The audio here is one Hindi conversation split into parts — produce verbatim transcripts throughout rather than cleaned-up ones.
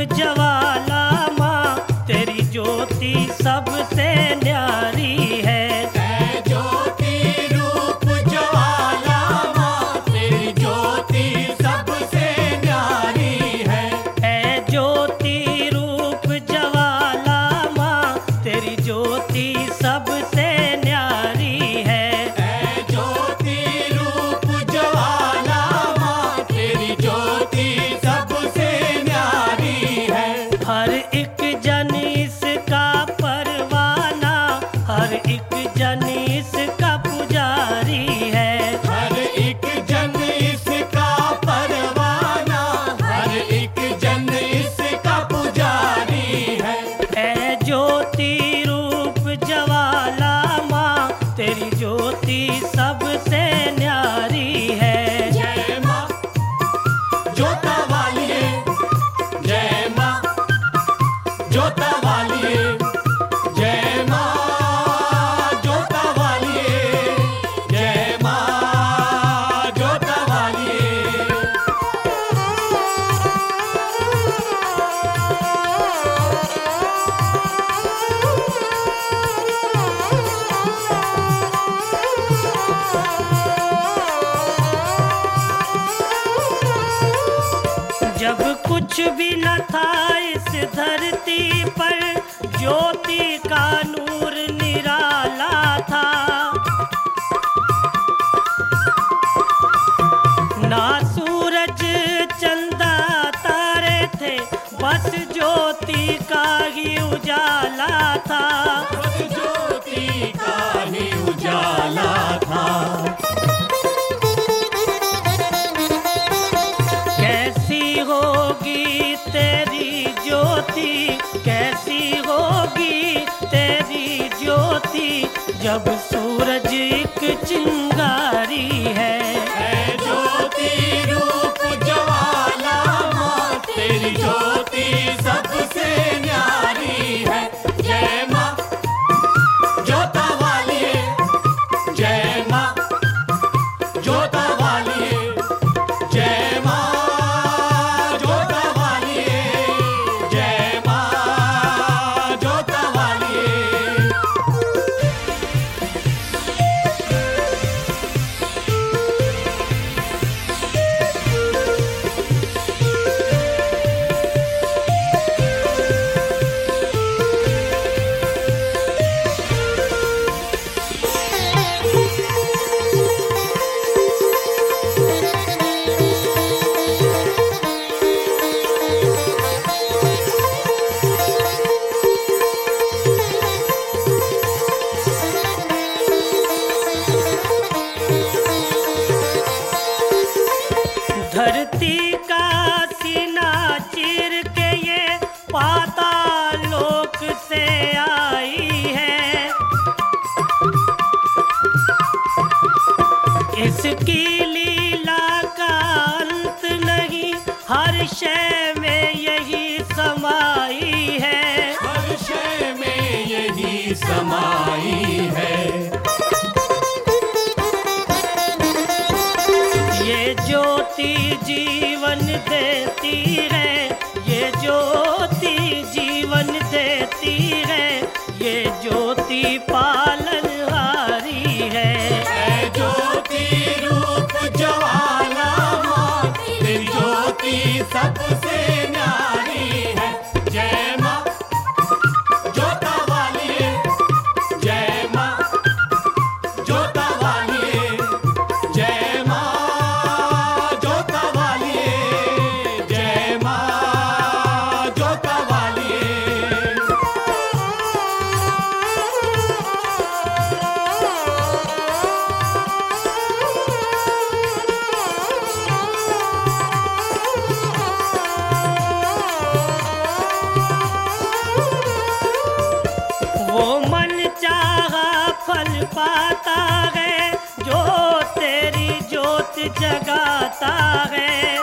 ज्वाला माँ तेरी ज्योति सबसे न्यारी है। ऐ ज्योति रूप ज्वाला माँ तेरी ज्योति सबसे न्यारी है। ऐ ज्योति रूप ज्वाला माँ तेरी ज्योति सबसे न्यारी है। ऐ ज्योति रूप ज्वाला माँ तेरी ज्योति सबसे न्यारी है। हर एक जन इसका परवाना, हर एक जन इसका पुजारी है। हर एक जन इसका परवाना, हर एक जन इसका पुजारी है। ऐ ज्योति रूप ज्वाला माँ तेरी ज्योति सबसे न्यारी है। जय माँ जोता वालिए, जय माँ जोता वालिए, जय माँ जोता वालिए, जय माँ जोता वालिए। जब कुछ भी न था इस धरती पर, ज्योति का नूर निराला था। ना सूरज चंदा तारे थे, बस ज्योति का ही उजाला था। बस ज्योति का ही उजाला था। कैसी होगी तेरी ज्योति, कैसी होगी तेरी ज्योति, जब सूरज एक चिंगारी है। ऐ ज्योति रूप ज्वाला माँ तेरी ज्योति सबसे न्यारी है। जय माँ जोता वालिए, जय माँ जोता वालिए, जय माँ जोता वालिए, जय माँ जोता वालिए। धरती का सीना चीर के ये पाताल लोक से आई है। इसकी लीला का अंत नहीं, हर शय में यही समाई है। हर शय में यही समाई है। ये ज्योति जीवन देती है, ये ज्योति जीवन देती है, ये ज्योति पालनहारी है। ऐ ज्योति रूप ज्वाला माँ तेरी ज्योति सबसे न्यारी है। जय माँ जोता वालिए, जय माँ जोता वालिए, जय माँ जोता वालिए, जय माँ जोता वालिए। वो मन चाहा फल पाता है, जो तेरी ज्योत जगाता है।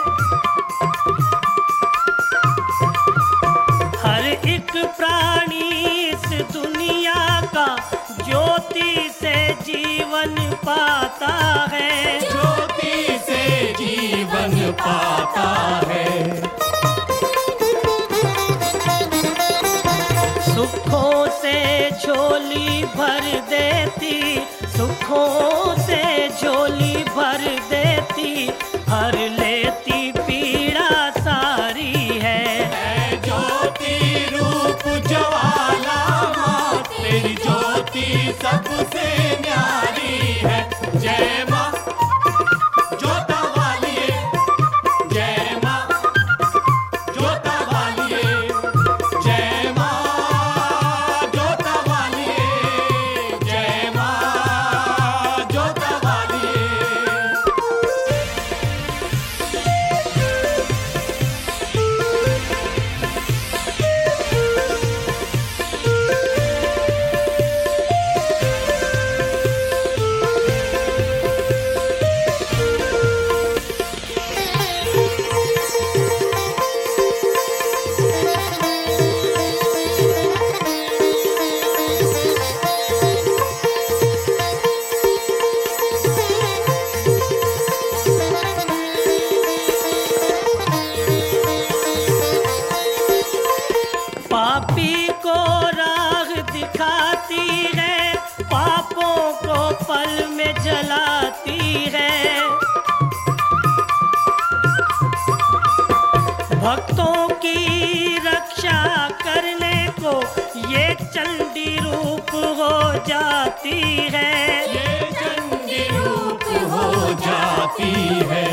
हर एक प्राणी इस दुनिया का ज्योति से जीवन पाता है। ज्योति से जीवन पाता है। सुखों से झोली भर देती, हर लेती पीड़ा सारी है। है ज्योति रूप ज्वाला माँ, तेरी ज्योति सबसे न्यारी है। जय माँ ज्योता वालिए, जय माँ ज्योता वालिए, जय माँ ज्योता वालिए, जय माँ ज्योता वालिए। पापी को राह दिखाती है, पापों को पल में जलाती है। भक्तों की रक्षा करने को ये चंडी रूप हो जाती है। ये चंडी रूप हो जाती है।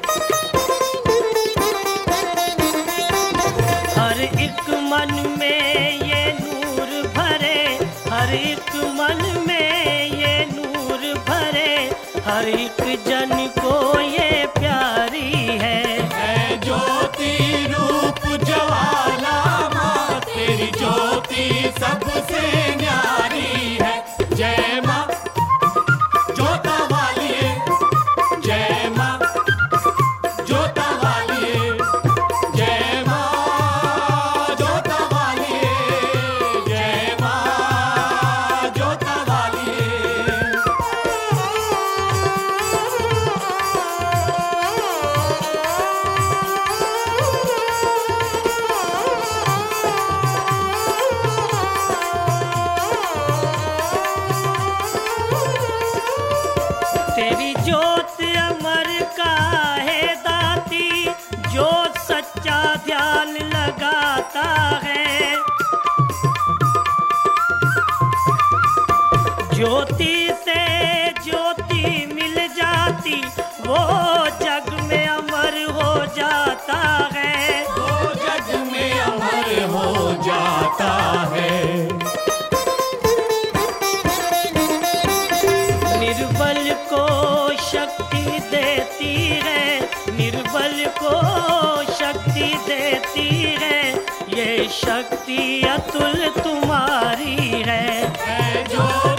हर एक मन में ये नूर भरे, हर एक मन में ये नूर भरे, हर एक जन को ये प्यारी है। है ज्योति रूप ज्वाला माँ, तेरी ज्योति सबसे न्यारी है। जय माँ ज्योता वालिए, जय माँ ज्योता वालिए, जय माँ ज्योता वालिए, जय माँ ज्योता वालिए। तेरी ज्योत अमर का है दाती, जो सच्चा ध्यान लगाता है। ज्योति से ज्योति मिल जाती, वो जग में अमर हो जाता है। वो जग में अमर हो जाता है। निर्बल को शक्ति देती है, निर्बल को शक्ति देती है, ये शक्ति अतुल तुम्हारी है। है ज्योति